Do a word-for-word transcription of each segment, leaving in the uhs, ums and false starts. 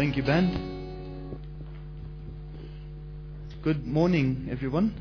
Thank you, band. Good morning, everyone.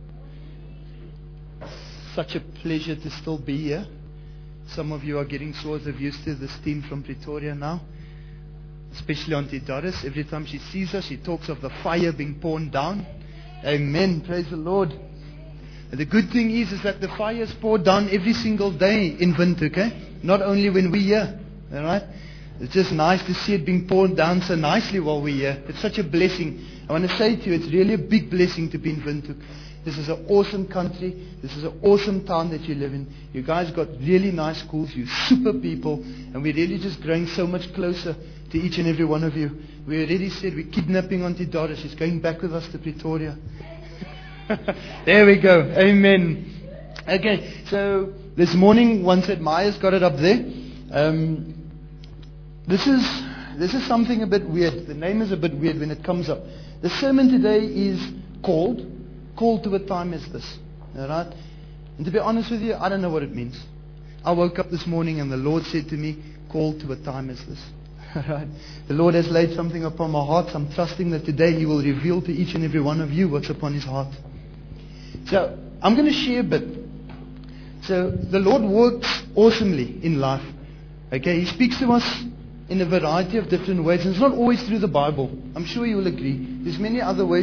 Such a pleasure to still be here. Some of you are getting sort of used to this team from Pretoria now, especially Auntie Doris. Every time she sees us, she talks of the fire being poured down. Amen. Praise the Lord. And the good thing is, is that the fire is poured down every single day in Windhoek, eh? Not only when we're here. All right? It's just nice to see it being poured down so nicely while we're here. It's such a blessing. I want to say to you, it's really a big blessing to be in Windhoek. This is an awesome country. This is an awesome town that you live in. You guys got really nice schools. You're super people. And we're really just growing so much closer to each and every one of you. We already said we're kidnapping Auntie Doris. She's going back with us to Pretoria. There we go. Amen. Okay, so this morning, one said Maya's got it up there. Um, this is this is something a bit weird. The name is a bit weird when it comes up. The sermon today is called Called to a Time as This. Alright? And to be honest with you, I don't know what it means. I woke up this morning and the Lord said to me, Called to a time as this. Alright? The Lord has laid something upon my heart. So I'm trusting that today He will reveal to each and every one of you what's upon His heart. So I'm going to share a bit. So the Lord works awesomely in life. Okay, He speaks to us in a variety of different ways. And it's not always through the Bible. I'm sure you will agree. There's many other ways.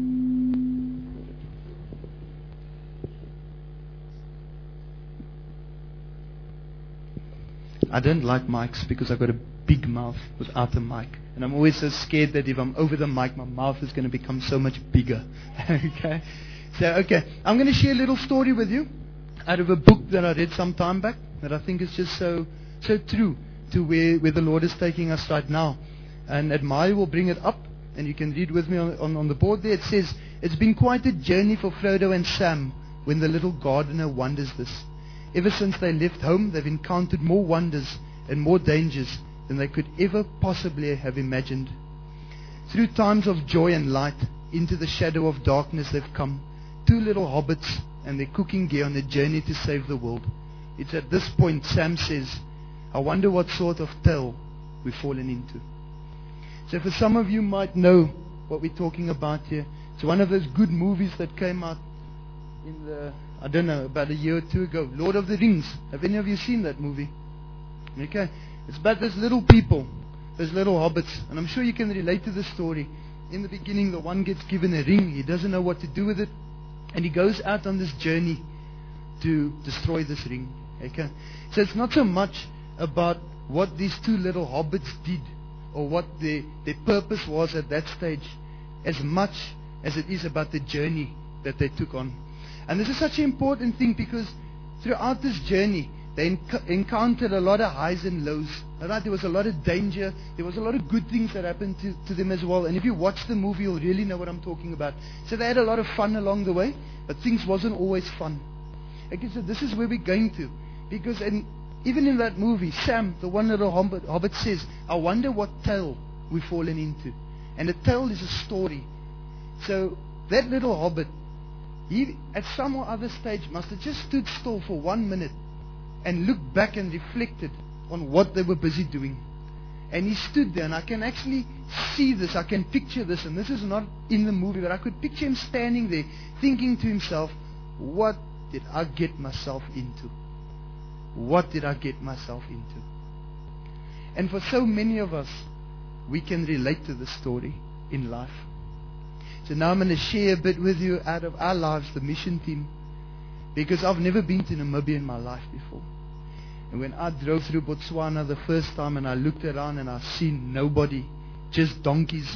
I don't like mics because I've got a big mouth without a mic. And I'm always so scared that if I'm over the mic, my mouth is going to become so much bigger. Okay? So, okay. I'm going to share a little story with you out of a book that I read some time back that I think is just so so true to where, where the Lord is taking us right now. And Admire will bring it up, and you can read with me on, on, on the board there. It says, it's been quite a journey for Frodo and Sam when the little gardener wonders this. Ever since they left home, they've encountered more wonders and more dangers than they could ever possibly have imagined. Through times of joy and light, into the shadow of darkness they've come, two little hobbits and their cooking gear on a journey to save the world. It's at this point Sam says, I wonder what sort of tale we've fallen into. So for some of you might know what we're talking about here. It's one of those good movies that came out in the, I don't know, about a year or two ago. Lord of the Rings. Have any of you seen that movie? Okay. It's about those little people, those little hobbits. And I'm sure you can relate to the story. In the beginning, the one gets given a ring. He doesn't know what to do with it. And he goes out on this journey to destroy this ring. Okay. So it's not so much about what these two little hobbits did or what their, their purpose was at that stage, as much as it is about the journey that they took on. And this is such an important thing because throughout this journey, they enc- encountered a lot of highs and lows. Right? There was a lot of danger. There was a lot of good things that happened to, to them as well. And if you watch the movie, you'll really know what I'm talking about. So they had a lot of fun along the way, but things wasn't always fun. Okay, so this is where we're going to. Because in, even in that movie, Sam, the one little hobbit, hobbit says, I wonder what tale we've fallen into. And a tale is a story. So that little hobbit, he, at some or other stage, must have just stood still for one minute and looked back and reflected on what they were busy doing. And he stood there, and I can actually see this, I can picture this, and this is not in the movie, but I could picture him standing there, thinking to himself, what did I get myself into? What did I get myself into? And for so many of us, we can relate to this story in life. So now I'm going to share a bit with you out of our lives, the mission team. Because I've never been to Namibia in my life before. And when I drove through Botswana the first time and I looked around and I seen nobody, just donkeys,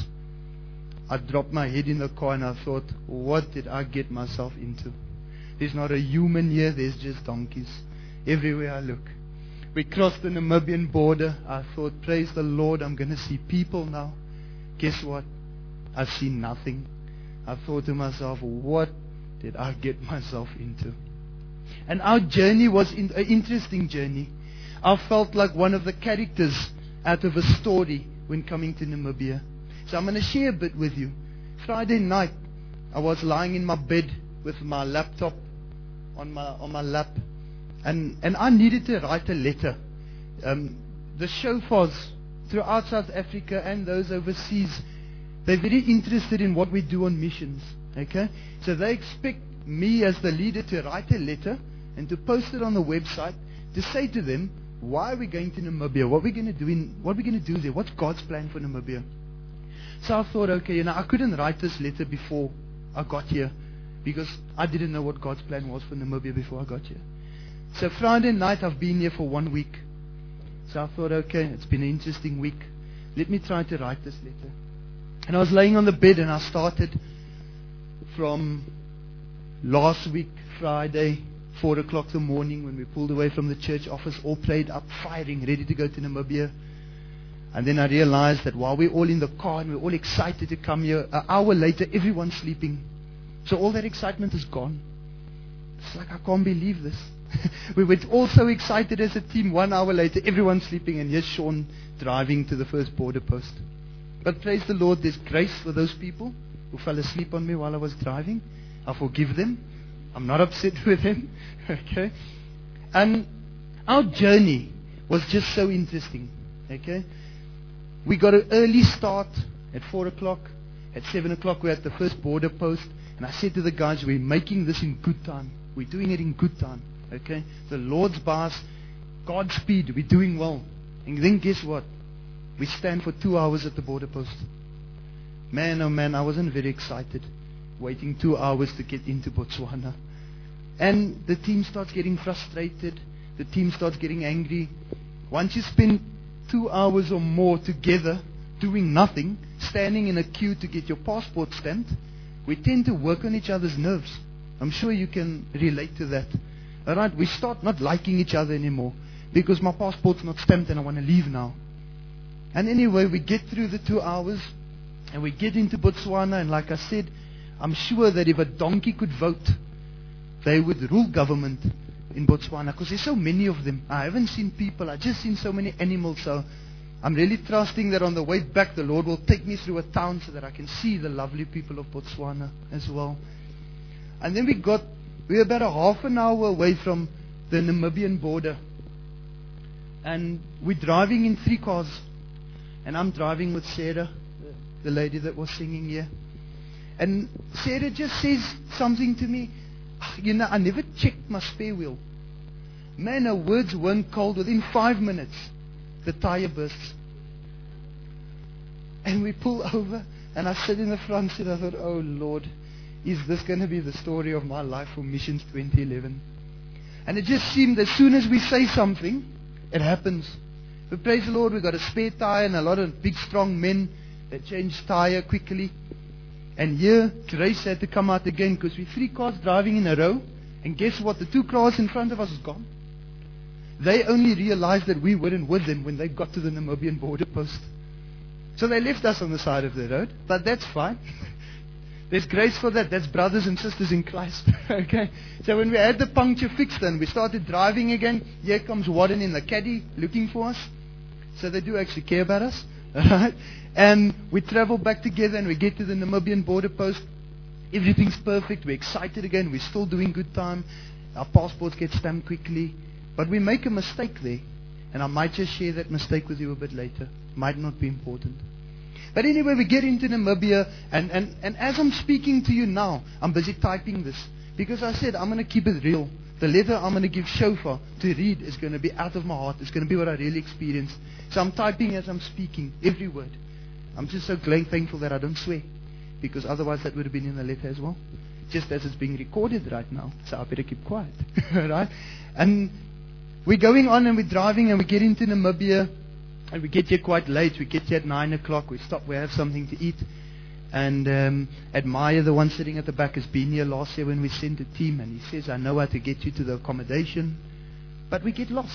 I dropped my head in the car and I thought, what did I get myself into? There's not a human here, there's just donkeys. Everywhere I look. We crossed the Namibian border. I thought, praise the Lord, I'm going to see people now. Guess what? I see nothing. I thought to myself, what did I get myself into? And our journey was in, an interesting journey. I felt like one of the characters out of a story when coming to Namibia. So I'm going to share a bit with you. Friday night, I was lying in my bed with my laptop on my on my lap. And, and I needed to write a letter. Um, the shofars throughout South Africa and those overseas, they're very interested in what we do on missions. Okay? So they expect me as the leader to write a letter and to post it on the website to say to them, why are we going to Namibia? What are we going to do in, what are we going to do there? What's God's plan for Namibia? So I thought, okay, you know, I couldn't write this letter before I got here because I didn't know what God's plan was for Namibia before I got here. So Friday night, I've been here for one week. So I thought, okay, it's been an interesting week. Let me try to write this letter. And I was laying on the bed and I started from last week, Friday, four o'clock in the morning when we pulled away from the church office, all prayed up, firing, ready to go to Namibia. And then I realized that while we're all in the car and we're all excited to come here, an hour later, everyone's sleeping. So all that excitement is gone. It's like, I can't believe this. We were all so excited as a team. One hour later, everyone's sleeping, and here's Sean driving to the first border post. But praise the Lord, there's grace for those people who fell asleep on me while I was driving. I forgive them. I'm not upset with them. Okay? And our journey was just so interesting. Okay? We got an early start at four o'clock. At seven o'clock, we're at the first border post. And I said to the guys, we're making this in good time. We're doing it in good time. Okay? The Lord's bars, Godspeed, we're doing well. And then guess what? We stand for two hours at the border post. Man, oh man, I wasn't very excited. Waiting two hours to get into Botswana. And the team starts getting frustrated. The team starts getting angry. Once you spend two hours or more together doing nothing, standing in a queue to get your passport stamped, we tend to work on each other's nerves. I'm sure you can relate to that. Alright, we start not liking each other anymore because my passport's not stamped and I want to leave now. And anyway, we get through the two hours and we get into Botswana, and like I said, I'm sure that if a donkey could vote, they would rule government in Botswana because there's so many of them. I haven't seen people, I've just seen so many animals. So I'm really trusting that on the way back, the Lord will take me through a town so that I can see the lovely people of Botswana as well. And then we got, we were about a half an hour away from the Namibian border. And we're driving in three cars. And I'm driving with Sarah, the lady that was singing here. And Sarah just says something to me. You know, I never checked my spare wheel. Man, her words weren't cold. Within five minutes, the tire bursts. And we pull over, and I sit in the front seat. I thought, oh Lord, is this going to be the story of my life for Missions twenty eleven? And it just seemed as soon as we say something, it happens. But praise the Lord, we got a spare tire and a lot of big, strong men that change tire quickly. And here, Grace had to come out again because we three cars driving in a row. And guess what? The two cars in front of us is gone. They only realized that we weren't with them when they got to the Namibian border post. So they left us on the side of the road. But that's fine. There's grace for that. That's brothers and sisters in Christ. Okay? So when we had the puncture fixed and we started driving again, here comes Warren in the caddy looking for us. So they do actually care about us. Alright? And we travel back together and we get to the Namibian border post. Everything's perfect. We're excited again. We're still doing good time. Our passports get stamped quickly. But we make a mistake there. And I might just share that mistake with you a bit later. Might not be important. But anyway, we get into Namibia. And, and, and as I'm speaking to you now, I'm busy typing this. Because I said, I'm going to keep it real. The letter I'm going to give Shofar to read is going to be out of my heart. It's going to be what I really experienced. So I'm typing as I'm speaking, every word. I'm just so glad, thankful that I don't swear. Because otherwise that would have been in the letter as well. Just as it's being recorded right now. So I better keep quiet. Right? And we're going on and we're driving and we get into Namibia. And we get here quite late. We get here at nine o'clock. We stop. We have something to eat. And um, Admire, the one sitting at the back, has been here last year when we sent a team. And he says, I know how to get you to the accommodation. But we get lost.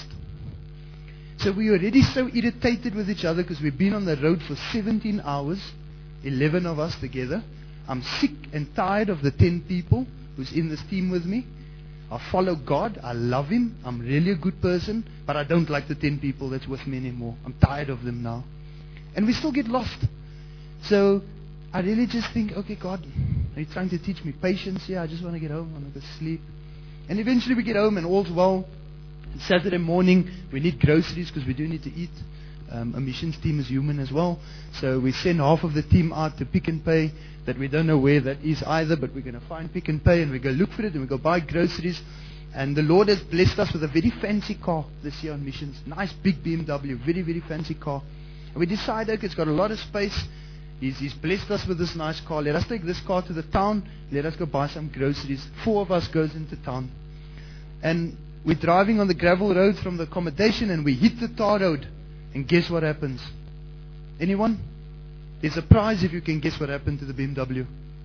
So we were already so irritated with each other because we've been on the road for seventeen hours. eleven of us together. I'm sick and tired of the ten people who's in this team with me. I follow God. I love Him. I'm really a good person. But I don't like the ten people that's with me anymore. I'm tired of them now. And we still get lost. So I really just think, okay, God, are you trying to teach me patience here? I just want to get home. I want to go sleep. And eventually we get home and all's well. And Saturday morning, we need groceries because we do need to eat. Um, a missions team is human as well. So we send half of the team out to Pick n Pay that we don't know where that is either, but we're going to find Pick n Pay and we go look for it and we go buy groceries. And the Lord has blessed us with a very fancy car this year on missions. Nice big B M W, very, very fancy car. And we decided, okay, it's got a lot of space. He's, he's blessed us with this nice car. Let us take this car to the town. Let us go buy some groceries. Four of us goes into town. And we're driving on the gravel road from the accommodation and we hit the tar road. And guess what happens? Anyone? There's a prize if you can guess what happened to the B M W.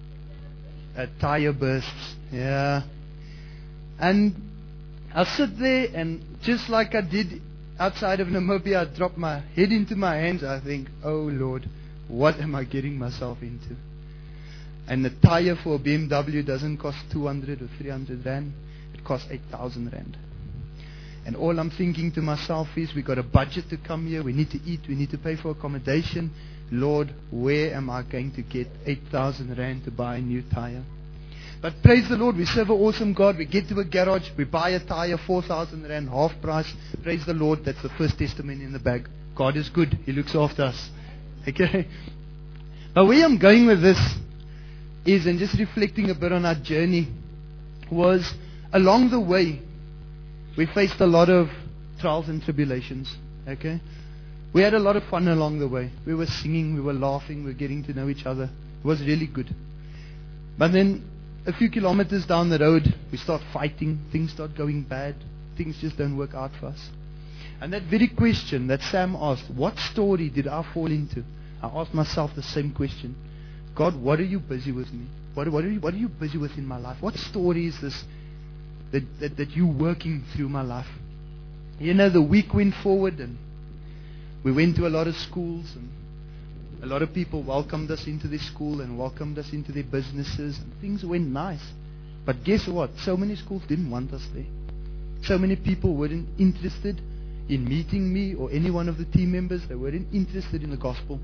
A tire bursts. Yeah. And I sit there and just like I did outside of Namibia, I drop my head into my hands. I think, oh Lord, what am I getting myself into? And the tire for a B M W doesn't cost two hundred or three hundred rand. It costs eight thousand rand. And all I'm thinking to myself is, we got a budget to come here. We need to eat. We need to pay for accommodation. Lord, where am I going to get eight thousand rand to buy a new tire? But praise the Lord, we serve an awesome God. We get to a garage, we buy a tire, four thousand rand, half price. Praise the Lord, that's the first testimony in the bag. God is good. He looks after us. Okay? But where I'm going with this is, and just reflecting a bit on our journey, was along the way, we faced a lot of trials and tribulations. Okay? We had a lot of fun along the way. We were singing, we were laughing, we were getting to know each other. It was really good. But then, a few kilometers down the road, we start fighting. Things start going bad. Things just don't work out for us. And that very question that Sam asked, what story did I fall into? I asked myself the same question. God, what are you busy with me? What, what, are, you, what are you busy with in my life? What story is this that, that, that you're working through my life? You know, the week went forward and we went to a lot of schools and a lot of people welcomed us into their school and welcomed us into their businesses and things went nice. But guess what? So many schools didn't want us there. So many people weren't interested in meeting me or any one of the team members. They weren't interested in the gospel.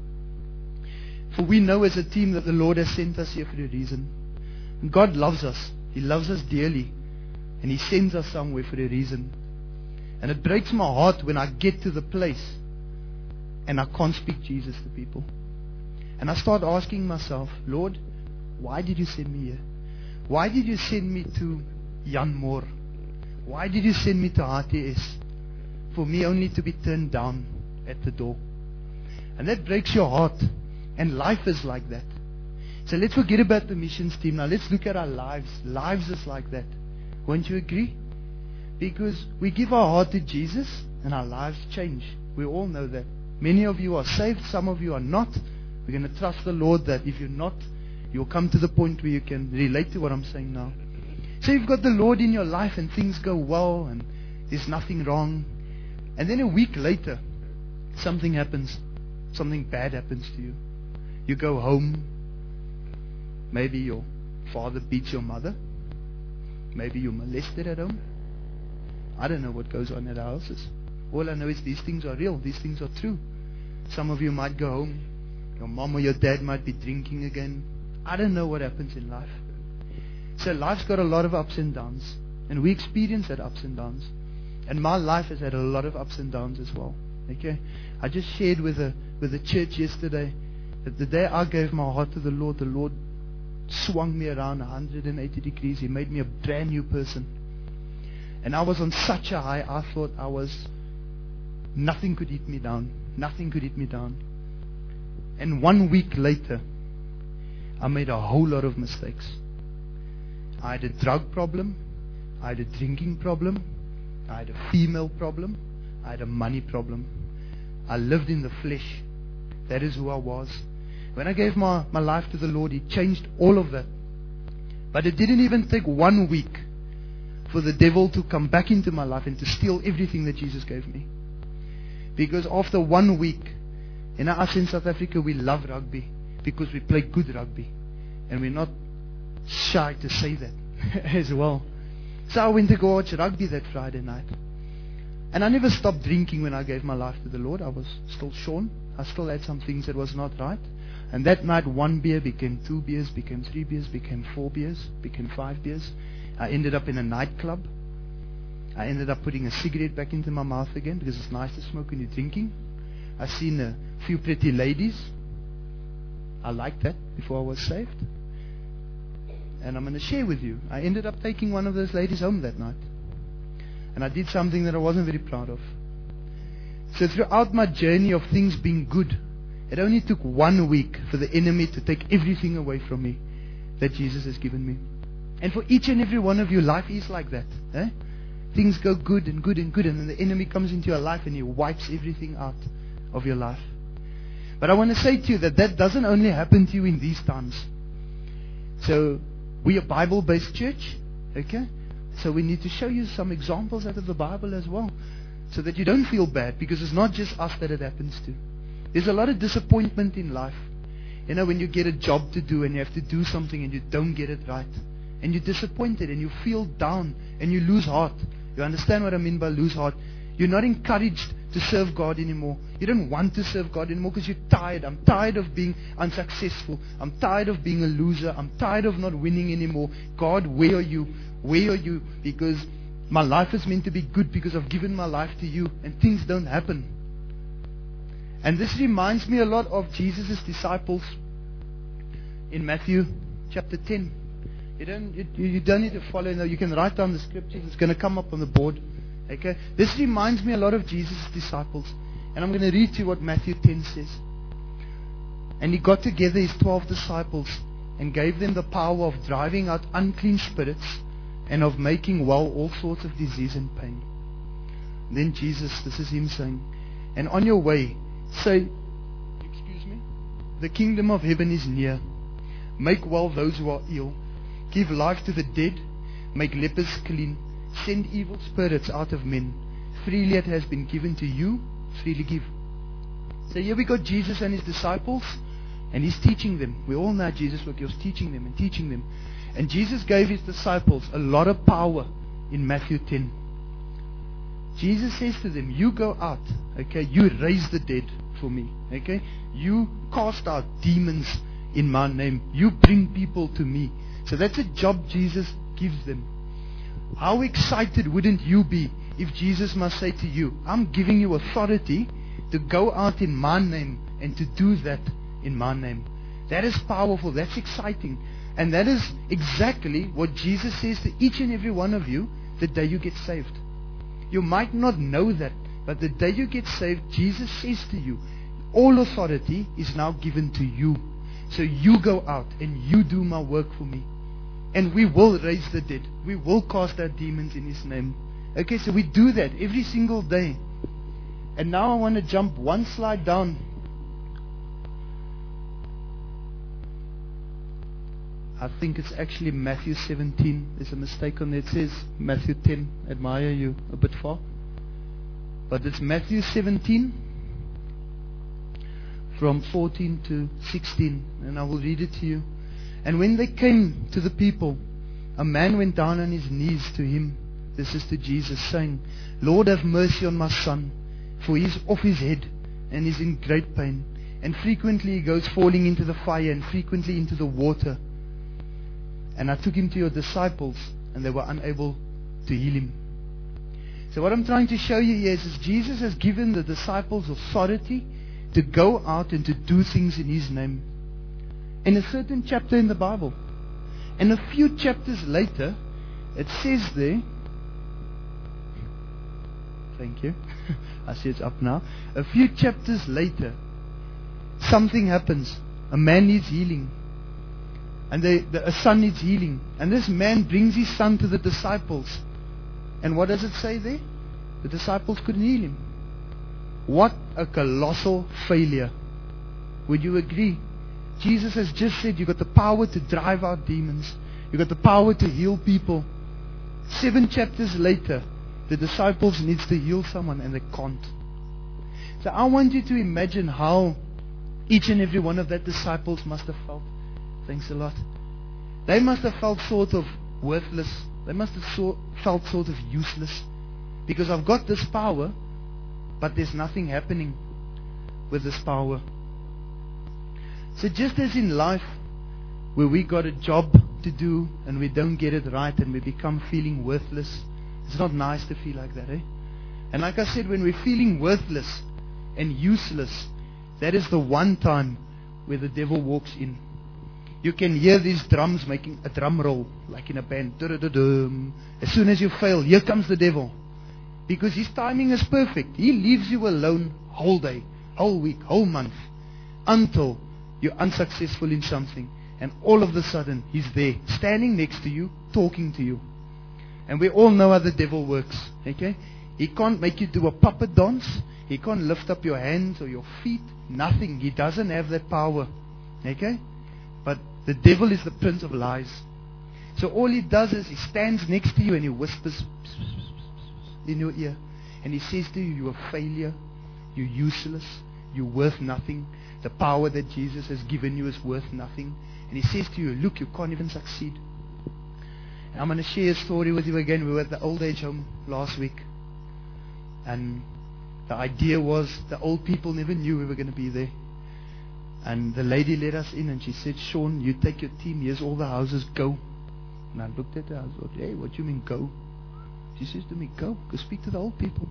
For we know as a team that the Lord has sent us here for a reason. And God loves us. He loves us dearly. And He sends us somewhere for a reason. And it breaks my heart when I get to the place and I can't speak Jesus to people. And I start asking myself, Lord, why did you send me here? Why did you send me to Jan Moore? Why did you send me to R T S? For me only to be turned down at the door. And that breaks your heart. And life is like that. So let's forget about the missions team. Now let's look at our lives. Lives is like that. Won't you agree? Because we give our heart to Jesus and our lives change. We all know that. Many of you are saved. Some of you are not. We're going to trust the Lord that if you're not, you'll come to the point where you can relate to what I'm saying now. So you've got the Lord in your life and things go well and there's nothing wrong. And then a week later, something happens. Something bad happens to you. You go home. Maybe your father beats your mother. Maybe you're molested at home. I don't know what goes on at our houses. All I know is these things are real. These things are true. Some of you might go home. Your mom or your dad might be drinking again. I don't know what happens in life. So life's got a lot of ups and downs. And we experience that ups and downs. And my life has had a lot of ups and downs as well. Okay? I just shared with the, with the church yesterday that the day I gave my heart to the Lord, the Lord swung me around one hundred eighty degrees. He made me a brand new person. And I was on such a high, I thought I was, nothing could eat me down. Nothing could eat me down. And one week later, I made a whole lot of mistakes. I had a drug problem. I had a drinking problem. I had a female problem. I had a money problem. I lived in the flesh. That is who I was. When I gave my, my life to the Lord, He changed all of that. But it didn't even take one week for the devil to come back into my life and to steal everything that Jesus gave me. Because after one week, you know, us in South Africa, we love rugby because we play good rugby. And we're not shy to say that as well. So I went to go watch rugby that Friday night. And I never stopped drinking when I gave my life to the Lord. I was still shorn. I still had some things that was not right. And that night, one beer became two beers, became three beers, became four beers, became five beers. I ended up in a nightclub. I ended up putting a cigarette back into my mouth again because it's nice to smoke when you're drinking. I seen a few pretty ladies. I liked that before I was saved. And I'm going to share with you. I ended up taking one of those ladies home that night. And I did something that I wasn't very proud of. So throughout my journey of things being good, it only took one week for the enemy to take everything away from me that Jesus has given me. And for each and every one of you, life is like that. Eh? Things go good and good and good, and then the enemy comes into your life and he wipes everything out of your life. But I want to say to you that that doesn't only happen to you in these times. So, we're a Bible-based church, okay? So we need to show you some examples out of the Bible as well, so that you don't feel bad, because it's not just us that it happens to. There's a lot of disappointment in life. You know, when you get a job to do and you have to do something and you don't get it right, and you're disappointed and you feel down and you lose heart. You understand what I mean by lose heart? You're not encouraged to serve God anymore. You don't want to serve God anymore because you're tired. I'm tired of being unsuccessful. I'm tired of being a loser. I'm tired of not winning anymore. God, where are you? Where are you? Because my life is meant to be good because I've given my life to you and things don't happen. And this reminds me a lot of Jesus' disciples in Matthew chapter ten. You don't, you, you don't need to follow. No, you can write down the scriptures. It's going to come up on the board. Okay? This reminds me a lot of Jesus' disciples. And I'm going to read to you what Matthew ten says. And he got together his twelve disciples and gave them the power of driving out unclean spirits and of making well all sorts of disease and pain. Then Jesus, this is him saying, and on your way, say, excuse me, the kingdom of heaven is near. Make well those who are ill. Give life to the dead. Make lepers clean. Send evil spirits out of men. Freely it has been given to you. Freely give. So here we got Jesus and his disciples, and he's teaching them. We all know Jesus, what he was teaching them and teaching them. And Jesus gave his disciples a lot of power in Matthew ten. Jesus says to them, you go out, okay, you raise the dead for me, okay, you cast out demons in my name, you bring people to me. So that's a job Jesus gives them. How excited wouldn't you be if Jesus must say to you, I'm giving you authority to go out in my name and to do that in my name. That is powerful, that's exciting. And that is exactly what Jesus says to each and every one of you the day you get saved. You might not know that, but the day you get saved, Jesus says to you, all authority is now given to you. So you go out and you do my work for me. And we will raise the dead. We will cast out demons in his name. Okay, so we do that every single day. And now I want to jump one slide down. I think it's actually Matthew seventeen. There's a mistake on there. It says Matthew ten. Admire you a bit far. But it's Matthew seventeen from fourteen to sixteen. And I will read it to you. And when they came to the people, a man went down on his knees to him. This is to Jesus, saying, Lord, have mercy on my son, for he is off his head and is in great pain. And frequently he goes falling into the fire and frequently into the water. And I took him to your disciples, and they were unable to heal him. So what I'm trying to show you here is, is Jesus has given the disciples authority to go out and to do things in his name. In a certain chapter in the Bible. And a few chapters later, it says there, thank you, I see it's up now. A few chapters later, something happens. A man needs healing. And they, the, a son needs healing. And this man brings his son to the disciples. And what does it say there? The disciples couldn't heal him. What a colossal failure. Would you agree? Jesus has just said you've got the power to drive out demons. You've got the power to heal people. Seven chapters later, the disciples needs to heal someone and they can't. So I want you to imagine how each and every one of that disciples must have felt. Thanks a lot. They must have felt sort of worthless. They must have so, felt sort of useless. Because I've got this power, but there's nothing happening with this power. So just as in life, where we got a job to do and we don't get it right and we become feeling worthless, it's not nice to feel like that, eh? And like I said, when we're feeling worthless, and useless, that is the one time where the devil walks in. You can hear these drums making a drum roll, like in a band. Du-du-du-dum. As soon as you fail, here comes the devil. Because his timing is perfect. He leaves you alone whole day, whole week, whole month, until you're unsuccessful in something. And all of a sudden, he's there, standing next to you, talking to you. And we all know how the devil works. Okay? He can't make you do a puppet dance. He can't lift up your hands or your feet. Nothing. He doesn't have that power. Okay? But the devil is the prince of lies. So all he does is he stands next to you and he whispers in your ear. And he says to you, you're a failure. You're useless. You're worth nothing. The power that Jesus has given you is worth nothing. And he says to you, look, you can't even succeed. And I'm going to share a story with you again. We were at the old age home last week. And the idea was the old people never knew we were going to be there. And the lady let us in and she said, Sean, you take your team. Here's all the houses. Go. And I looked at her. I thought, hey, what do you mean go? She says to me, go. Go speak to the old people.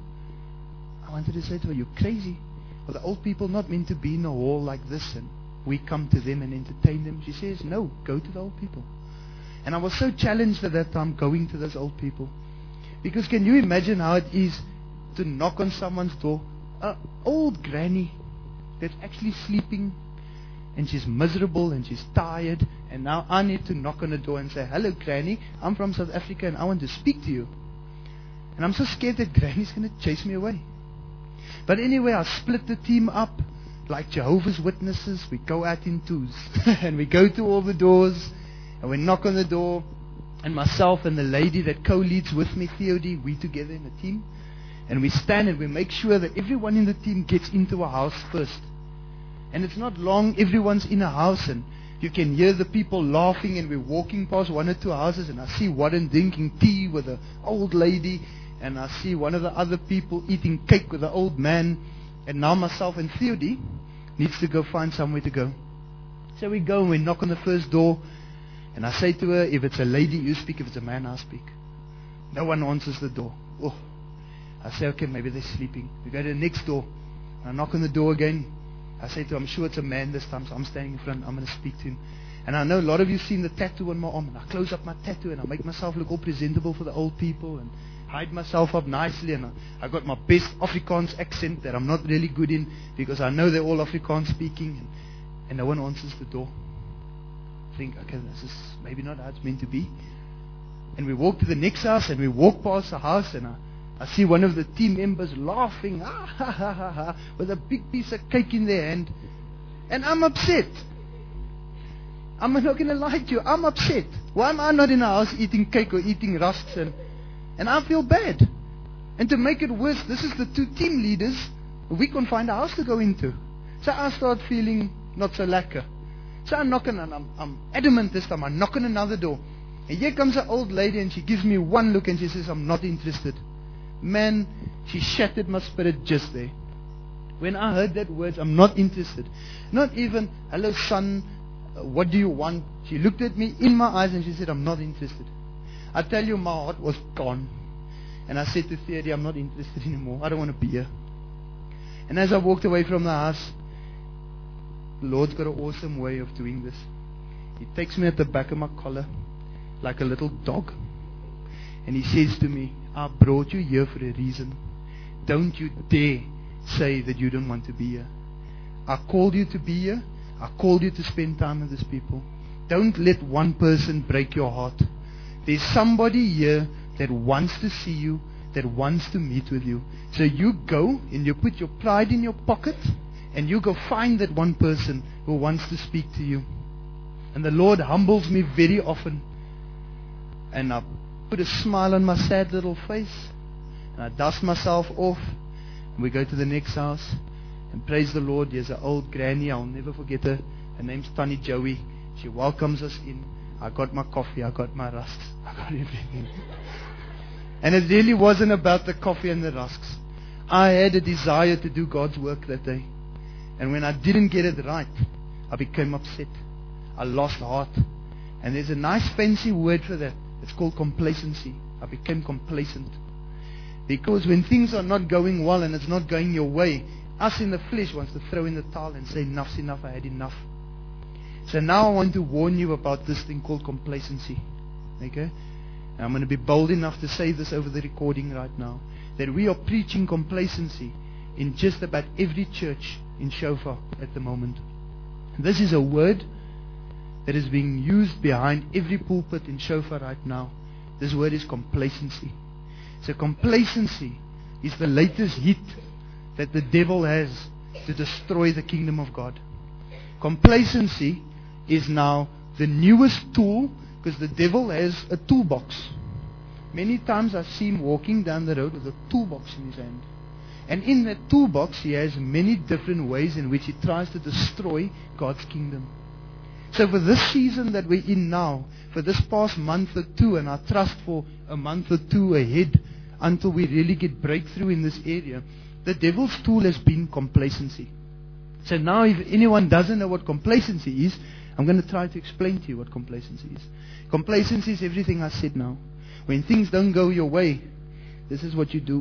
I wanted to say to her, you're crazy. Well, the old people not meant to be in a hall like this and we come to them and entertain them. She says, no, go to the old people. And I was so challenged at that time going to those old people. Because can you imagine how it is to knock on someone's door? An old granny that's actually sleeping and she's miserable and she's tired. And now I need to knock on the door and say, hello granny, I'm from South Africa and I want to speak to you. And I'm so scared that granny's going to chase me away. But anyway, I split the team up like Jehovah's Witnesses. We go out in twos. And we go to all the doors. And we knock on the door. And myself and the lady that co-leads with me, Theodie, we together in a team. And we stand and we make sure that everyone in the team gets into a house first. And it's not long. Everyone's in a house. And you can hear the people laughing. And we're walking past one or two houses. And I see Warren drinking tea with an old lady. And I see one of the other people eating cake with an old man. And now myself and Theodie needs to go find somewhere to go. So we go and we knock on the first door. And I say to her, if it's a lady, you speak. If it's a man, I speak. No one answers the door. Oh. I say, okay, maybe they're sleeping. We go to the next door. And I knock on the door again. I say to her, I'm sure it's a man this time. So I'm standing in front. I'm going to speak to him. And I know a lot of you have seen the tattoo on my arm. And I close up my tattoo and I make myself look all presentable for the old people. And hide myself up nicely, and I, I got my best Afrikaans accent that I'm not really good in because I know they're all Afrikaans speaking, and, and no one answers the door. I think, okay, this is maybe not how it's meant to be. And we walk to the next house, and we walk past the house, and I, I see one of the team members laughing, ah, ha, ha, ha, ha, with a big piece of cake in their hand, and I'm upset. I'm not going to lie to you, I'm upset. Why am I not in a house eating cake or eating rusks and And I feel bad. And to make it worse, this is the two team leaders. We can't find a house to go into. So I start feeling not so lekker. So I knock on, and I'm, I'm adamant this time. I knock on another door. And here comes an old lady and she gives me one look and she says, I'm not interested. Man, she shattered my spirit just there. When I heard that words, I'm not interested. Not even, hello son, uh, what do you want? She looked at me in my eyes and she said, I'm not interested. I tell you, my heart was gone. And I said to Theodie, I'm not interested anymore. I don't want to be here. And as I walked away from the house, the Lord's got an awesome way of doing this. He takes me at the back of my collar like a little dog. And he says to me, I brought you here for a reason. Don't you dare say that you don't want to be here. I called you to be here. I called you to spend time with these people. Don't let one person break your heart. There's somebody here that wants to see you, that wants to meet with you. So you go and you put your pride in your pocket and you go find that one person who wants to speak to you. And the Lord humbles me very often. And I put a smile on my sad little face. And I dust myself off. And we go to the next house. And praise the Lord, there's an old granny. I'll never forget her. Her name's Tannie Joey. She welcomes us in. I got my coffee, I got my rusks, I got everything. And it really wasn't about the coffee and the rusks. I had a desire to do God's work that day. And when I didn't get it right, I became upset. I lost heart. And there's a nice fancy word for that. It's called complacency. I became complacent. Because when things are not going well and it's not going your way, us in the flesh wants to throw in the towel and say, enough's enough, I had enough. So now I want to warn you about this thing called complacency. Okay? And I'm going to be bold enough to say this over the recording right now, that we are preaching complacency in just about every church in Shofar at the moment. This is a word that is being used behind every pulpit in Shofar right now. This word is complacency. So complacency is the latest hit that the devil has to destroy the kingdom of God. Complacency is now the newest tool, because the devil has a toolbox. Many times I see him walking down the road with a toolbox in his hand. And in that toolbox he has many different ways in which he tries to destroy God's kingdom. So for this season that we're in now, for this past month or two, and I trust for a month or two ahead until we really get breakthrough in this area, the devil's tool has been complacency. So now if anyone doesn't know what complacency is, I'm going to try to explain to you what complacency is. Complacency is everything I said now. When things don't go your way, this is what you do.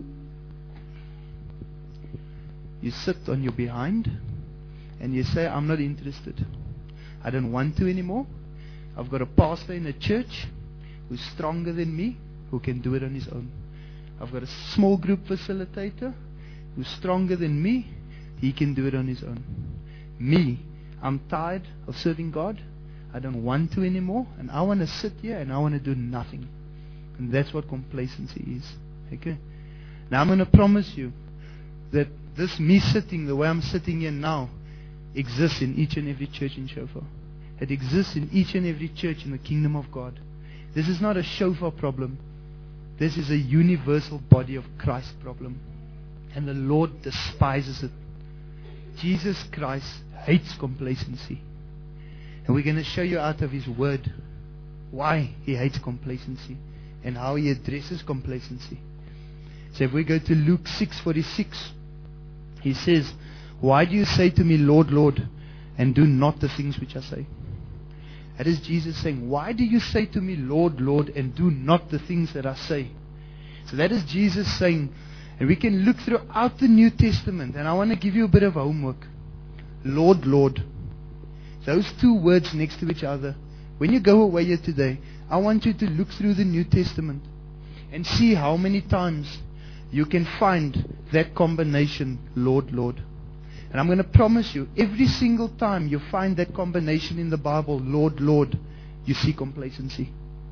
You sit on your behind and you say, I'm not interested. I don't want to anymore. I've got a pastor in a church who's stronger than me, who can do it on his own. I've got a small group facilitator who's stronger than me. He can do it on his own. Me, I'm tired of serving God. I don't want to anymore. And I want to sit here and I want to do nothing. And that's what complacency is. Okay? Now I'm going to promise you that this me sitting the way I'm sitting here now exists in each and every church in Shofar. It exists in each and every church in the kingdom of God. This is not a Shofar problem. This is a universal body of Christ problem. And the Lord despises it. Jesus Christ hates complacency. And we're going to show you out of His Word why He hates complacency and how He addresses complacency. So if we go to Luke six forty-six, He says, why do you say to me, Lord, Lord, and do not the things which I say? That is Jesus saying, why do you say to me, Lord, Lord, and do not the things that I say? So that is Jesus saying, and we can look throughout the New Testament, and I want to give you a bit of homework. Lord, Lord. Those two words next to each other. When you go away here today, I want you to look through the New Testament and see how many times you can find that combination, Lord, Lord. And I'm going to promise you, every single time you find that combination in the Bible, Lord, Lord, you see complacency.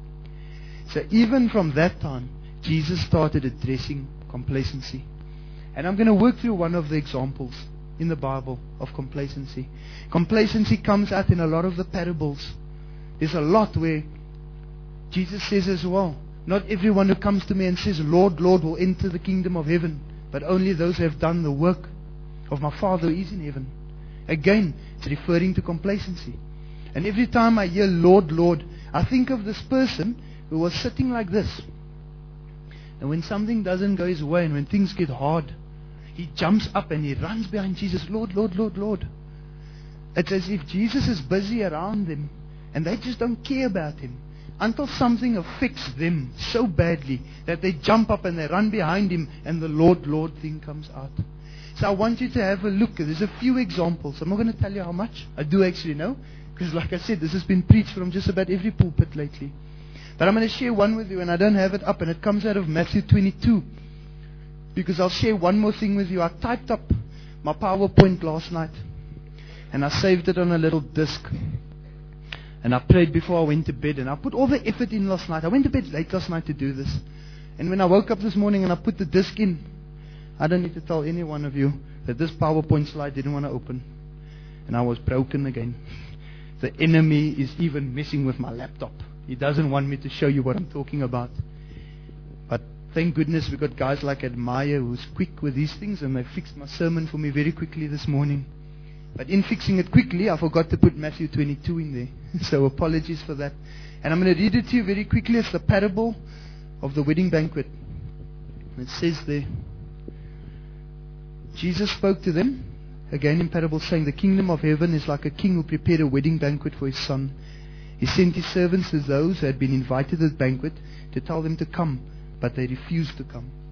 So even from that time, Jesus started addressing complacency. And I'm going to work through one of the examples in the Bible of complacency. Complacency comes out in a lot of the parables. There's a lot where Jesus says as well, not everyone who comes to me and says, Lord, Lord, will enter the kingdom of heaven, but only those who have done the work of my Father who is in heaven. Again, it's referring to complacency. And every time I hear Lord, Lord, I think of this person who was sitting like this. And when something doesn't go his way and when things get hard, he jumps up and he runs behind Jesus, Lord, Lord, Lord, Lord. It's as if Jesus is busy around them and they just don't care about him until something affects them so badly that they jump up and they run behind him and the Lord, Lord thing comes out. So I want you to have a look. There's a few examples. I'm not going to tell you how much. I do actually know, because like I said, this has been preached from just about every pulpit lately. But I'm going to share one with you, and I don't have it up, and it comes out of Matthew twenty-two. Because I'll share one more thing with you. I typed up my PowerPoint last night, and I saved it on a little disc. And I prayed before I went to bed, and I put all the effort in last night. I went to bed late last night to do this. And when I woke up this morning and I put the disc in, I don't need to tell any one of you that this PowerPoint slide didn't want to open. And I was broken again. The enemy is even messing with my laptop. He doesn't want me to show you what I'm talking about. But thank goodness we got guys like Admire who's quick with these things, and they fixed my sermon for me very quickly this morning. But in fixing it quickly, I forgot to put Matthew twenty-two in there. So apologies for that. And I'm going to read it to you very quickly. It's the parable of the wedding banquet. It says there, Jesus spoke to them, again in parable, saying, the kingdom of heaven is like a king who prepared a wedding banquet for his son. He sent his servants to those who had been invited to the banquet to tell them to come, but they refused to come.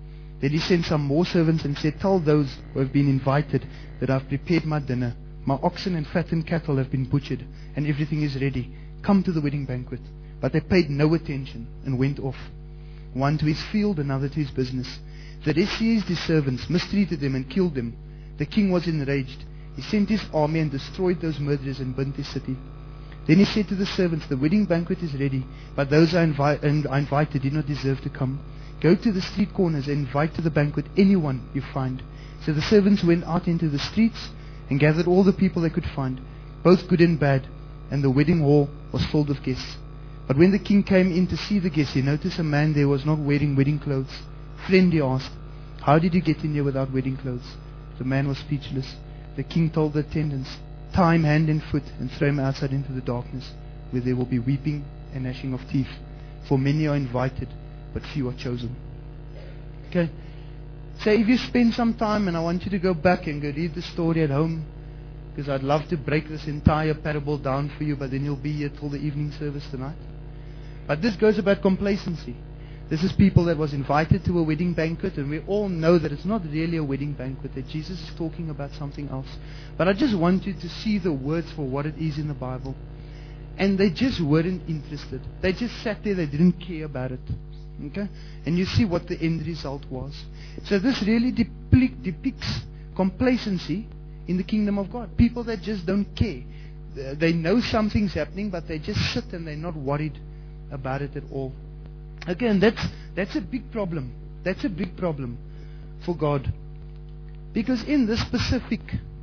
Then he sent some more servants and said, tell those who have been invited that I've prepared my dinner. My oxen and fattened cattle have been butchered, and everything is ready. Come to the wedding banquet. But they paid no attention and went off, one to his field, another to his business. The rest seized his servants, mistreated them, and killed them. The king was enraged. He sent his army and destroyed those murderers and burnt his city. Then he said to the servants, the wedding banquet is ready, but those I, invi- and I invited did not deserve to come. Go to the street corners and invite to the banquet anyone you find. So the servants went out into the streets and gathered all the people they could find, both good and bad, and the wedding hall was filled with guests. But when the king came in to see the guests, he noticed a man there was not wearing wedding clothes. Friend, he asked, how did you get in here without wedding clothes? The man was speechless. The king told the attendants, tie him hand and foot and throw him outside into the darkness, where there will be weeping and gnashing of teeth. For many are invited, but few are chosen. Okay. So if you spend some time, and I want you to go back and go read the story at home, because I'd love to break this entire parable down for you, but then you'll be here till the evening service tonight. But this goes about complacency. This is people that was invited to a wedding banquet, and we all know that it's not really a wedding banquet, that Jesus is talking about something else. But I just want you to see the words for what it is in the Bible. And they just weren't interested. They just sat there, they didn't care about it. Okay? And you see what the end result was. So this really depict, depicts complacency in the kingdom of God. People that just don't care. They know something's happening, but they just sit and they're not worried about it at all. Again, that's that's a big problem. That's a big problem for God. Because in this specific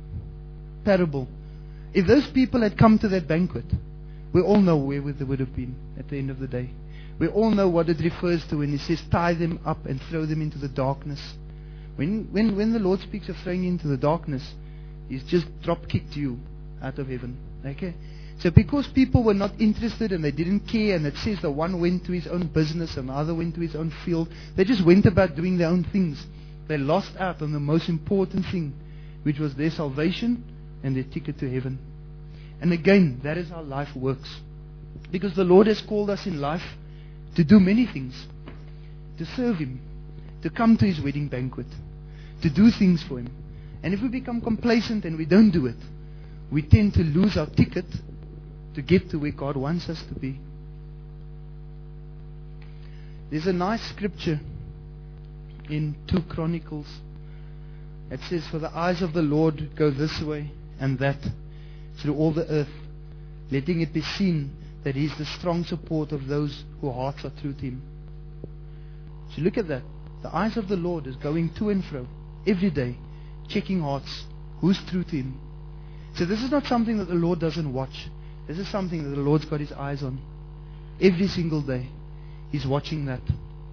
parable, if those people had come to that banquet, we all know where they would have been at the end of the day. We all know what it refers to when he says, tie them up and throw them into the darkness. When when when the Lord speaks of throwing you into the darkness, He's just drop-kicked you out of heaven. Okay? So because people were not interested and they didn't care, and it says the one went to his own business and the other went to his own field, they just went about doing their own things. They lost out on the most important thing, which was their salvation and their ticket to heaven. And again, that is how life works. Because the Lord has called us in life to do many things. To serve Him. To come to His wedding banquet. To do things for Him. And if we become complacent and we don't do it, we tend to lose our ticket to get to where God wants us to be. There's a nice scripture in two Chronicles. It says, for the eyes of the Lord go this way and that through all the earth, letting it be seen that He is the strong support of those whose hearts are true to Him. So look at that. The eyes of the Lord is going to and fro every day, checking hearts. Who's true to Him? So this is not something that the Lord doesn't watch. This is something that the Lord's got His eyes on. Every single day, He's watching that.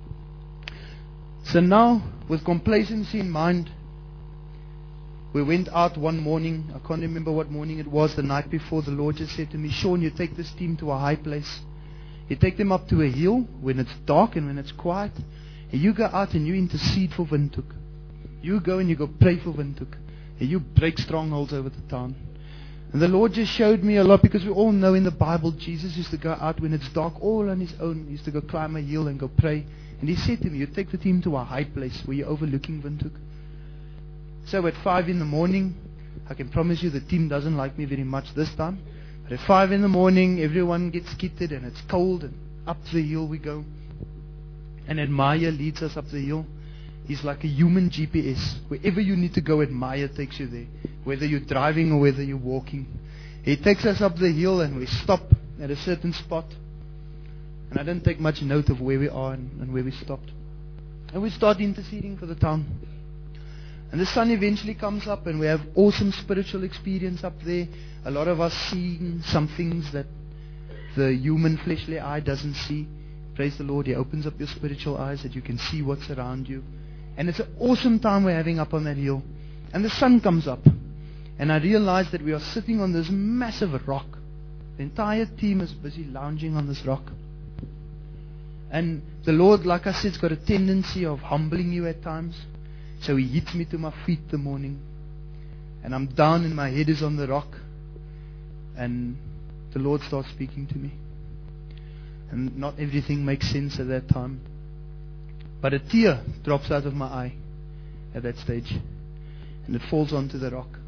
So now, with complacency in mind, we went out one morning. I can't remember what morning it was. The night before, the Lord just said to me, Sean, you take this team to a high place. You take them up to a hill when it's dark and when it's quiet. And you go out and you intercede for Windhoek. You go and you go pray for Windhoek. And you break strongholds over the town. And the Lord just showed me a lot, because we all know in the Bible Jesus used to go out when it's dark all on His own. He used to go climb a hill and go pray. And He said to me, you take the team to a high place where you're overlooking Windhoek. So at five in the morning, I can promise you the team doesn't like me very much this time. But at five in the morning, everyone gets kitted and it's cold, and up the hill we go. And Admire leads us up the hill. He's like a human G P S. Wherever you need to go, Admire takes you there. Whether you're driving or whether you're walking. He takes us up the hill and we stop at a certain spot. And I don't take much note of where we are and, and where we stopped. And we start interceding for the town. And the sun eventually comes up and we have awesome spiritual experience up there. A lot of us seeing some things that the human fleshly eye doesn't see. Praise the Lord, He opens up your spiritual eyes that you can see what's around you. And it's an awesome time we're having up on that hill. And the sun comes up. And I realize that we are sitting on this massive rock. The entire team is busy lounging on this rock. And the Lord, like I said, has got a tendency of humbling you at times. So He hits me to my feet the morning. And I'm down and my head is on the rock. And the Lord starts speaking to me. And not everything makes sense at that time. But a tear drops out of my eye. at that stage. And it falls onto the rock.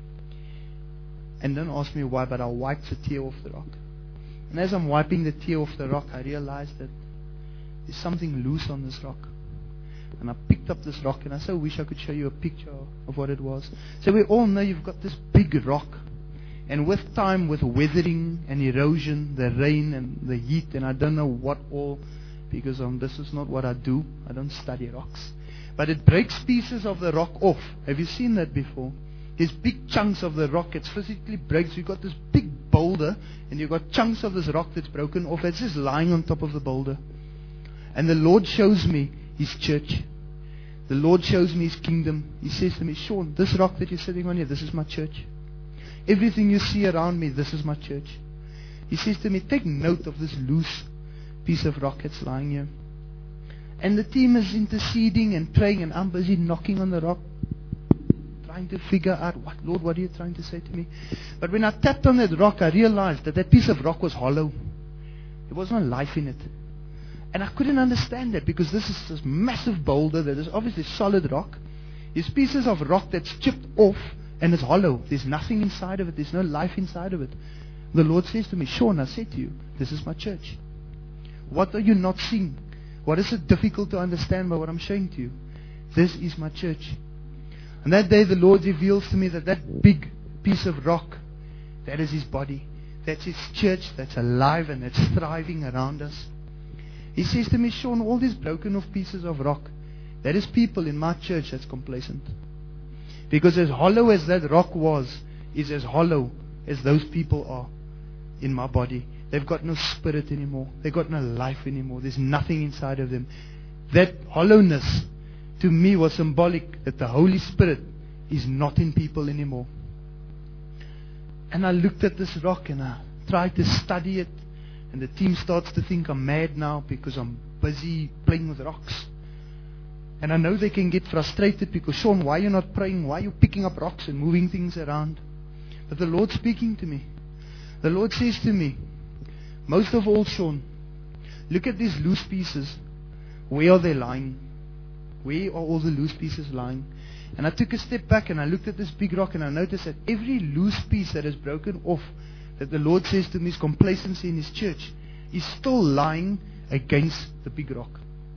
And don't ask me why, but I wiped the tear off the rock. And as I'm wiping the tear off the rock, I realized that there's something loose on this rock. And I picked up this rock, and I so wish I could show you a picture of what it was. So we all know you've got this big rock. And with time, with weathering and erosion, the rain and the heat, and I don't know what all, because um, this is not what I do. I don't study rocks. But it breaks pieces of the rock off. Have you seen that before? There's big chunks of the rock. It physically breaks. You've got this big boulder, and you've got chunks of this rock that's broken off. It's just lying on top of the boulder. And the Lord shows me His church. The Lord shows me His kingdom. He says to me, Sean, this rock that you're sitting on here, this is my church. Everything you see around me, this is my church. He says to me, take note of this loose piece of rock that's lying here. And the team is interceding and praying, and I'm busy knocking on the rock, trying to figure out, what, Lord, what are you trying to say to me? But when I tapped on that rock, I realized that that piece of rock was hollow. There was no life in it. And I couldn't understand that, because this is this massive boulder that is obviously solid rock. There's pieces of rock that's chipped off and it's hollow. There's nothing inside of it. There's no life inside of it. The Lord says to me, Sean, I said to you, this is my church. What are you not seeing? What is it difficult to understand by what I'm showing to you? This is my church. And that day the Lord reveals to me that that big piece of rock, that is His body. That's His church that's alive and that's thriving around us. He says to me, Sean, all these broken off pieces of rock, that is people in my church that's complacent. Because as hollow as that rock was, is as hollow as those people are in my body. They've got no spirit anymore. They've got no life anymore. There's nothing inside of them. That hollowness to me was symbolic that the Holy Spirit is not in people anymore. And I looked at this rock and I tried to study it. And the team starts to think I'm mad now because I'm busy playing with rocks. And I know they can get frustrated because, Sean, why are you not praying? Why are you picking up rocks and moving things around? But the Lord's speaking to me. The Lord says to me, most of all, Sean, look at these loose pieces. Where are they lying? Where are all the loose pieces lying? And I took a step back and I looked at this big rock and I noticed that every loose piece that is broken off, that the Lord says to me is complacency in His church, is still lying against the big rock.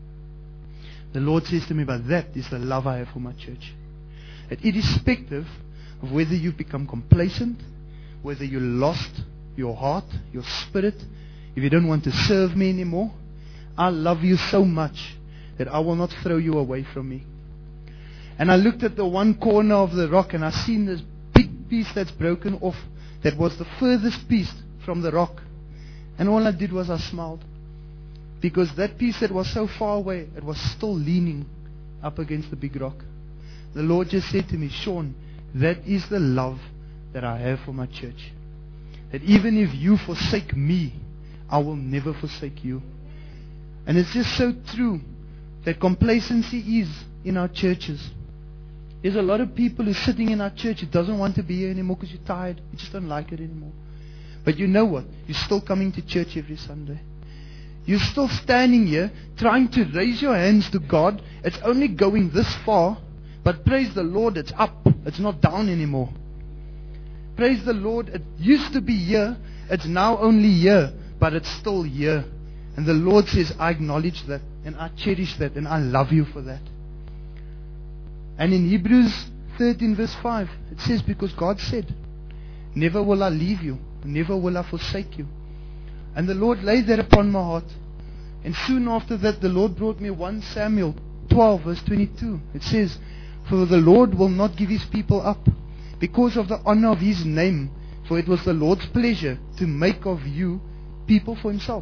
The Lord says to me, but that is the love I have for my church. That irrespective of whether you've become complacent, whether you lost your heart, your spirit, if you don't want to serve me anymore, I love you so much that I will not throw you away from me. And I looked at the one corner of the rock and I seen this big piece that's broken off, that was the furthest piece from the rock. And all I did was I smiled. Because that piece that was so far away, it was still leaning up against the big rock. The Lord just said to me, Sean, that is the love that I have for my church. That even if you forsake me, I will never forsake you. And it's just so true that complacency is in our churches. There's a lot of people who are sitting in our church who doesn't want to be here anymore because you're tired. You just don't like it anymore. But you know what? You're still coming to church every Sunday. You're still standing here trying to raise your hands to God. It's only going this far. But praise the Lord, it's up. It's not down anymore. Praise the Lord, it used to be here. It's now only here. But it's still here. And the Lord says, I acknowledge that. And I cherish that. And I love you for that. And in Hebrews thirteen verse five, it says, because God said, never will I leave you. Never will I forsake you. And the Lord laid that upon my heart. And soon after that, the Lord brought me First Samuel twelve verse twenty-two. It says, for the Lord will not give His people up because of the honor of His name. For it was the Lord's pleasure to make of you people for Himself.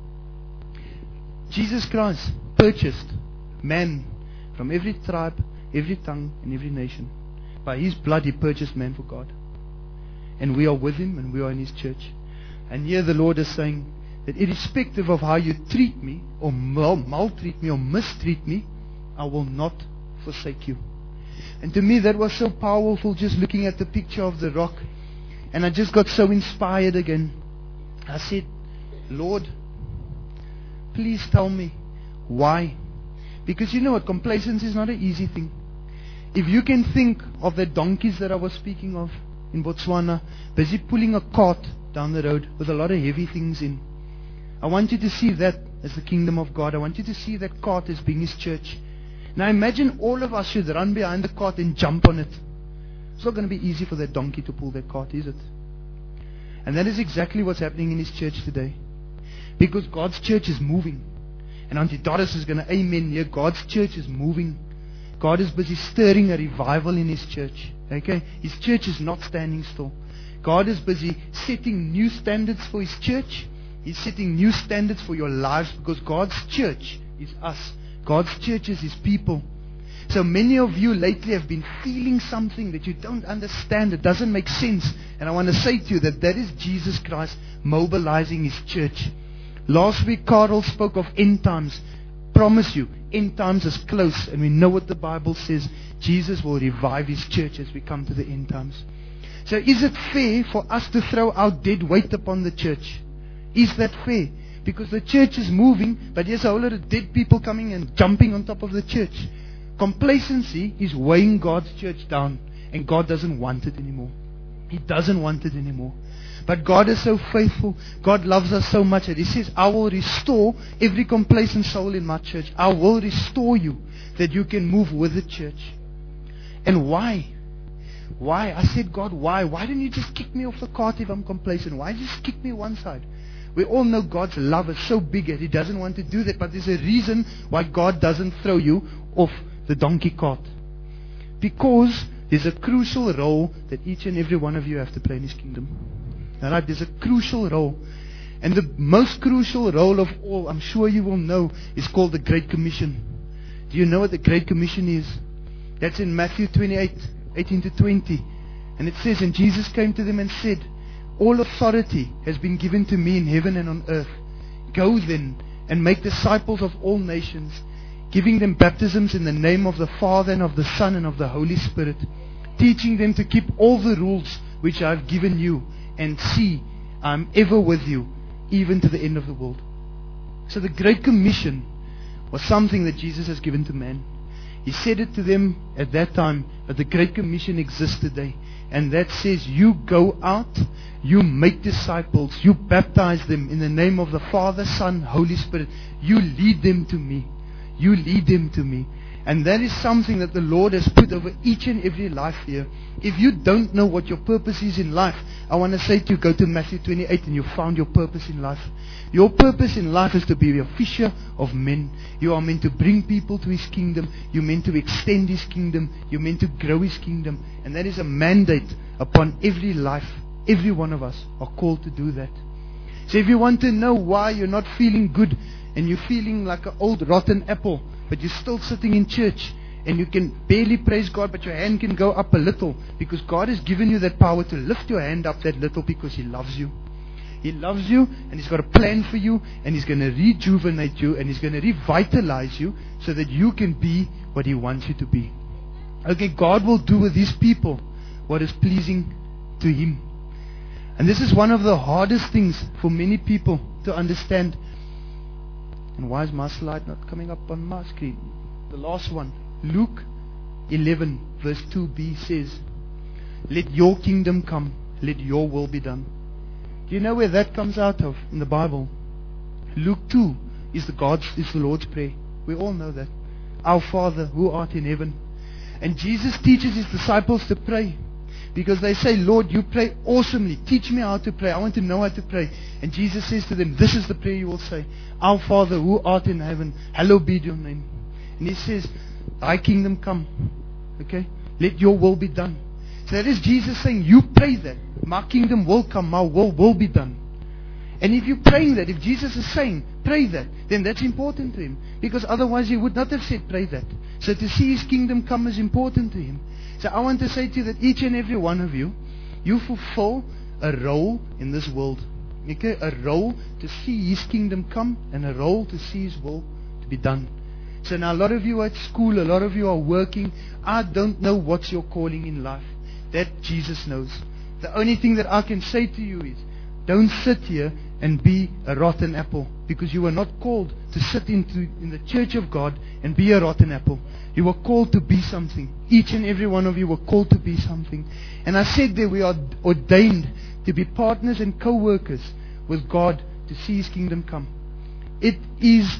Jesus Christ purchased man from every tribe, every tongue, and every nation. By His blood He purchased man for God. And we are with Him and we are in His church. And here the Lord is saying that irrespective of how you treat me, or mal- maltreat me, or mistreat me, I will not forsake you. And to me that was so powerful, just looking at the picture of the rock. And I just got so inspired again. I said, Lord, please tell me why. Because you know what, complacency is not an easy thing. If you can think of the donkeys that I was speaking of in Botswana, busy pulling a cart down the road with a lot of heavy things in. I want you to see that as the kingdom of God. I want you to see that cart as being His church. Now imagine all of us should run behind the cart and jump on it. It's not going to be easy for that donkey to pull that cart, is it? And that is exactly what's happening in His church today. Because God's church is moving. And Auntie Doris is going to amen here. God's church is moving. God is busy stirring a revival in His church. Okay? His church is not standing still. God is busy setting new standards for His church. He's setting new standards for your lives, because God's church is us. God's church is His people. So many of you lately have been feeling something that you don't understand. It doesn't make sense. And I want to say to you that that is Jesus Christ mobilizing His church. Last week, Carl spoke of end times. Promise you, end times is close. And we know what the Bible says. Jesus will revive His church as we come to the end times. So is it fair for us to throw our dead weight upon the church? Is that fair? Because the church is moving, but there's a whole lot of dead people coming and jumping on top of the church. Complacency is weighing God's church down, and God doesn't want it anymore. He doesn't want it anymore. But God is so faithful. God loves us so much that He says, I will restore every complacent soul in my church. I will restore you, that you can move with the church. And why? Why? I said, God, why? Why didn't you just kick me off the cart if I'm complacent? Why just kick me one side? We all know God's love is so big that He doesn't want to do that. But there's a reason why God doesn't throw you off the donkey cart. Because there's a crucial role that each and every one of you have to play in His kingdom. Alright, there's a crucial role. And the most crucial role of all, I'm sure you will know, is called the Great Commission. Do you know what the Great Commission is? That's in Matthew twenty-eight, eighteen to twenty. And it says, and Jesus came to them and said, all authority has been given to me in heaven and on earth. Go then and make disciples of all nations, giving them baptisms in the name of the Father and of the Son and of the Holy Spirit, teaching them to keep all the rules which I have given you. And see, I am ever with you, even to the end of the world. So the Great Commission was something that Jesus has given to man. He said it to them at that time, but the Great Commission exists today. And that says, you go out, you make disciples, you baptize them in the name of the Father, Son, Holy Spirit. You lead them to me. You lead them to me. And that is something that the Lord has put over each and every life here. If you don't know what your purpose is in life, I want to say to you, go to Matthew twenty-eight and you found your purpose in life. Your purpose in life is to be a fisher of men. You are meant to bring people to His kingdom. You're meant to extend His kingdom. You're meant to grow His kingdom. And that is a mandate upon every life. Every one of us are called to do that. So if you want to know why you're not feeling good and you're feeling like an old rotten apple, but you're still sitting in church and you can barely praise God, but your hand can go up a little, because God has given you that power to lift your hand up that little, because He loves you. He loves you, and He's got a plan for you, and He's going to rejuvenate you, and He's going to revitalize you so that you can be what He wants you to be. Okay, God will do with His people what is pleasing to Him. And this is one of the hardest things for many people to understand. And why is my slide not coming up on my screen? The last one. Luke eleven verse two b says, let your kingdom come, let your will be done. Do you know where that comes out of in the Bible? Luke two is the God's is the Lord's Prayer. We all know that. Our Father who art in heaven. And Jesus teaches His disciples to pray. Because they say, Lord, you pray awesomely. Teach me how to pray. I want to know how to pray. And Jesus says to them, this is the prayer you will say. Our Father who art in heaven, hallowed be your name. And He says, thy kingdom come. Okay? Let your will be done. So that is Jesus saying, you pray that. My kingdom will come. My will will be done. And if you're praying that, if Jesus is saying, pray that, then that's important to Him. Because otherwise He would not have said, pray that. So to see His kingdom come is important to Him. So I want to say to you that each and every one of you, you fulfill a role in this world. Okay? A role to see His kingdom come, and a role to see His will to be done. So now a lot of you are at school, a lot of you are working. I don't know what's your calling in life. That Jesus knows. The only thing that I can say to you is, don't sit here and be a rotten apple, because you were not called to sit into in the church of God and be a rotten apple. You were called to be something. Each and every one of you were called to be something. And I said there, we are ordained to be partners and co-workers with God to see His kingdom come. It is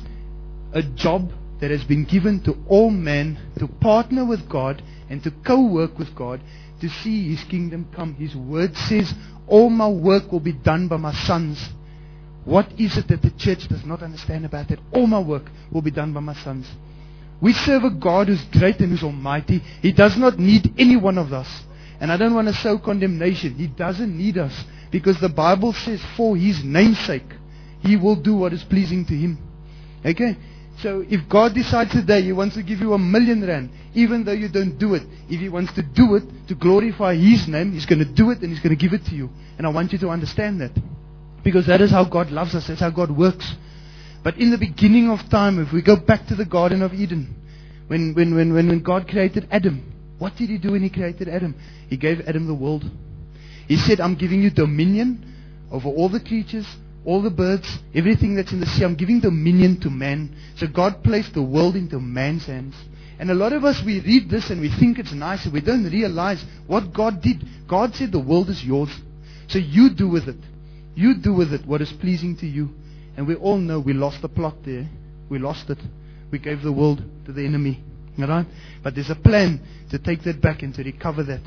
a job that has been given to all men to partner with God and to co-work with God to see His kingdom come. His word says, all my work will be done by my sons. What is it that the church does not understand about that? All my work will be done by my sons. We serve a God who's great and who's almighty. He does not need any one of us. And I don't want to sow condemnation. He doesn't need us, because the Bible says for His name's sake, He will do what is pleasing to Him. Okay? So if God decides today He wants to give you a million rand, even though you don't do it, if He wants to do it to glorify His name, He's going to do it and He's going to give it to you. And I want you to understand that. Because that is how God loves us. That's how God works. But in the beginning of time, if we go back to the Garden of Eden, when, when, when, when, when God created Adam, what did He do when He created Adam? He gave Adam the world. He said, I'm giving you dominion over all the creatures, all the birds, everything that's in the sea. I'm giving dominion to man. So God placed the world into man's hands. And a lot of us, we read this and we think it's nice, and we don't realize what God did. God said the world is yours. So you do with it. You do with it what is pleasing to you. And we all know we lost the plot there. We lost it. We gave the world to the enemy. Alright? But there's a plan to take that back and to recover that.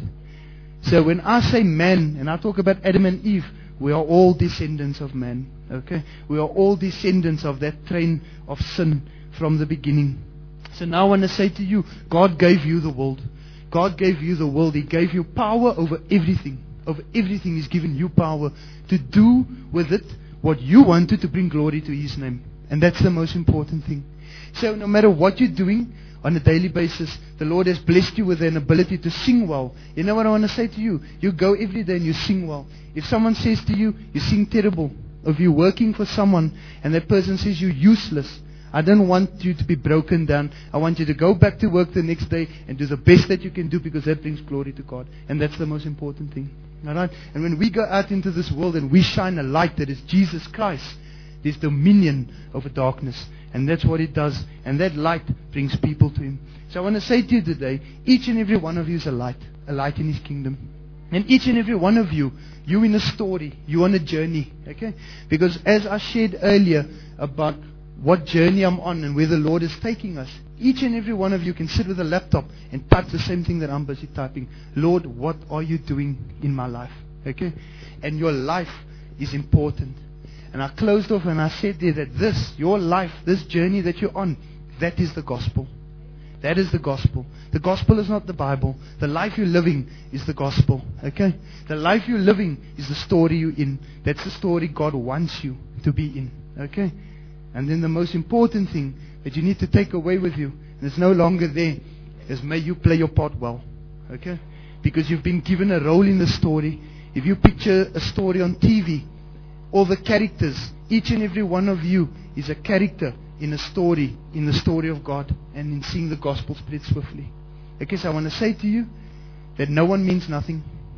So when I say man, and I talk about Adam and Eve, we are all descendants of man. Okay? We are all descendants of that train of sin from the beginning. So now I want to say to you, God gave you the world. God gave you the world. He gave you power over everything. Over everything. He's given you power to do with it what you wanted to bring glory to His name. And that's the most important thing. So no matter what you're doing on a daily basis, the Lord has blessed you with an ability to sing well. You know what I want to say to you? You go every day and you sing well. If someone says to you, you sing terrible, or if you're working for someone and that person says you're useless, I don't want you to be broken down. I want you to go back to work the next day and do the best that you can do, because that brings glory to God. And that's the most important thing. Alright? And when we go out into this world and we shine a light that is Jesus Christ, there's dominion over darkness. And that's what it does. And that light brings people to Him. So I want to say to you today, each and every one of you is a light. A light in His kingdom. And each and every one of you, you in a story. You on a journey. Okay? Because as I shared earlier about what journey I'm on and where the Lord is taking us, each and every one of you can sit with a laptop and type the same thing that I'm busy typing. Lord, what are you doing in my life? Okay? And your life is important. And I closed off and I said there that this, your life, this journey that you're on, that is the gospel. That is the gospel. The gospel is not the Bible. The life you're living is the gospel. Okay? The life you're living is the story you're in. That's the story God wants you to be in. Okay? And then the most important thing that you need to take away with you, and it's no longer there, is may you play your part well. Okay? Because you've been given a role in the story. If you picture a story on T V, all the characters, each and every one of you is a character in a story, in the story of God, and in seeing the gospel spread swiftly. Okay, so I want to say to you that no one means nothing.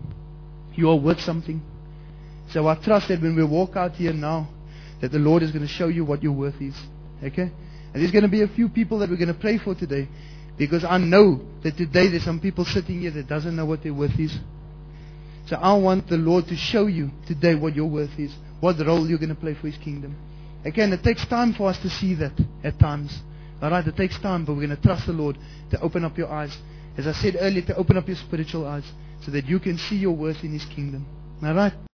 You are worth something. So I trust that when we walk out here now, that the Lord is going to show you what your worth is. Okay? And there's going to be a few people that we're going to pray for today, because I know that today there's some people sitting here that doesn't know what their worth is. So I want the Lord to show you today what your worth is, what role you're going to play for His kingdom. Again, it takes time for us to see that at times. Alright, it takes time, but we're going to trust the Lord to open up your eyes. As I said earlier, to open up your spiritual eyes so that you can see your worth in His kingdom. Alright?